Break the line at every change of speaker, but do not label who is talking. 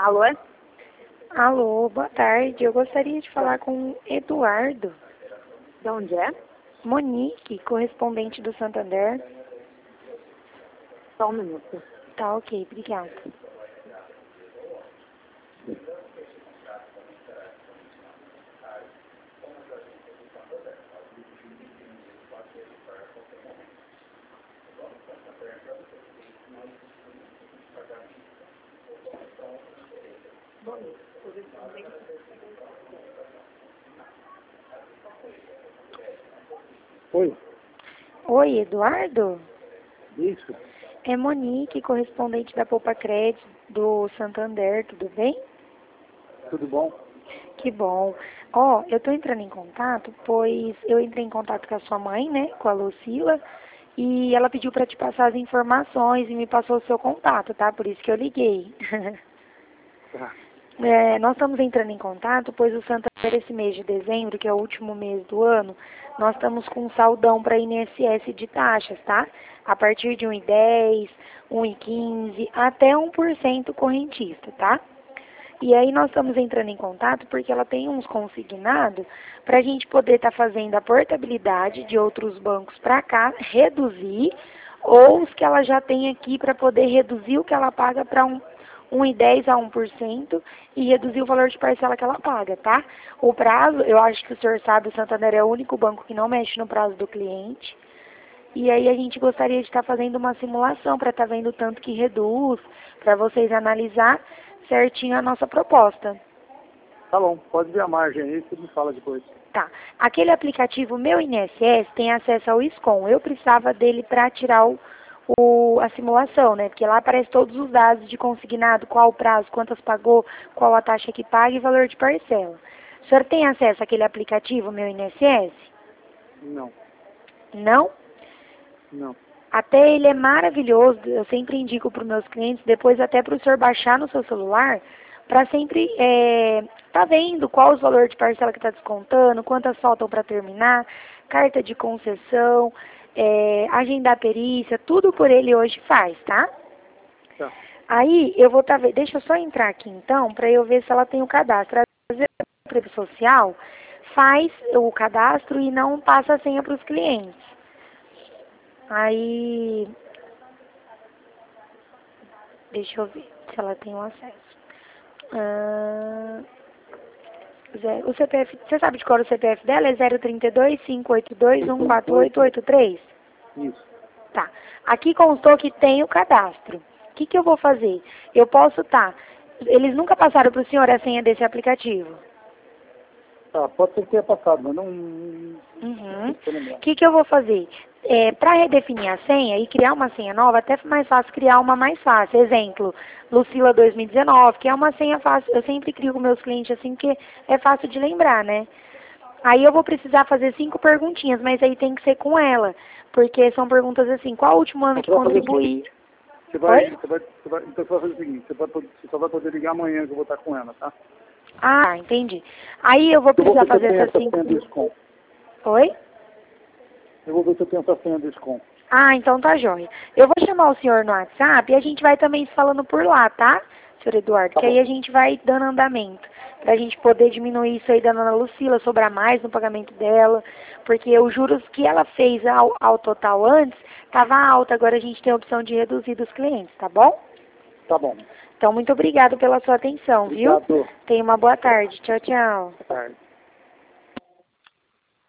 Alô?
Alô, boa tarde. Eu gostaria de falar com o Eduardo.
De onde é?
Monique, correspondente do Santander.
Só um minuto.
Tá, ok, obrigada.
Oi,
Oi, Eduardo?
isso,
É Monique, correspondente da Poupa Crédito do Santander, tudo bem?
tudo bom?
Que bom. Ó, eu tô entrando em contato, pois eu entrei em contato com a sua mãe, né, com a Lucila, e ela pediu para te passar as informações e me passou o seu contato, tá? Por isso que eu liguei.
Tá.
Nós estamos entrando em contato, pois o Santander, esse mês de dezembro, que é o último mês do ano, nós estamos com um saldão para INSS de taxas, tá? A partir de 1,10, 1,15, até 1% correntista, tá? E aí nós estamos entrando em contato porque ela tem uns consignados para a gente poder estar fazendo a portabilidade de outros bancos para cá, reduzir, ou os que ela já tem aqui para poder reduzir o que ela paga para 1,10 a 1% e reduzir o valor de parcela que ela paga, tá? O prazo, eu acho que o senhor sabe, o Santander é o único banco que não mexe no prazo do cliente. E aí a gente gostaria de estar fazendo uma simulação para estar vendo o tanto que reduz, para vocês analisar certinho a nossa proposta.
Tá bom, pode ver a margem aí, você me fala depois.
Tá. Aquele aplicativo Meu INSS tem acesso ao SCOM. Eu precisava dele para tirar a simulação, né? Porque lá aparece todos os dados de consignado, qual o prazo, quantas pagou, qual a taxa que paga e valor de parcela. O senhor tem acesso àquele aplicativo Meu INSS?
Não,
Não?
não.
Até ele é maravilhoso, eu sempre indico para os meus clientes, depois até para o senhor baixar no seu celular, para sempre tá vendo qual os valores de parcela que está descontando, quantas faltam para terminar, carta de concessão, agendar perícia, tudo por ele hoje faz, tá?
Tá.
Aí eu vou vendo, deixa eu só entrar aqui então, para eu ver se ela tem o cadastro. Às vezes a Previdência Social faz o cadastro e não passa a senha para os clientes. Aí, deixa eu ver se ela tem o acesso. O CPF, você sabe de qual o CPF dela? É 032-582-14883?
Isso.
Tá. Aqui constou que tem o cadastro. O que eu vou fazer? Eu posso eles nunca passaram para o senhor a senha desse aplicativo?
Tá, pode ser que tenha passado, mas não...
Uhum. O que eu vou fazer? Para redefinir a senha e criar uma senha nova, até mais fácil criar uma mais fácil. Exemplo, Lucila 2019, que é uma senha fácil. Eu sempre crio com meus clientes assim, que é fácil de lembrar, né? Aí eu vou precisar fazer 5 perguntinhas, mas aí tem que ser com ela. Porque são perguntas assim, qual o último ano que contribuí?
Então você vai fazer o seguinte, você só vai poder ligar amanhã que eu vou estar com ela, tá?
Ah, entendi. Aí eu vou precisar fazer essas 5... Oi?
Eu vou ver se eu tenho essa senha do SCOM.
Ah, então tá jóia. Eu vou chamar o senhor no WhatsApp e a gente vai também se falando por lá, tá, senhor Eduardo? Que aí a gente vai dando andamento, pra gente poder diminuir isso aí da dona Lucila, sobrar mais no pagamento dela, porque os juros que ela fez ao total antes, tava alto, agora a gente tem a opção de reduzir dos clientes, tá bom?
Tá bom.
Então, muito obrigado pela sua atenção,
Obrigado.
viu? Tenha uma boa tarde. Tchau, tchau.
Boa tarde.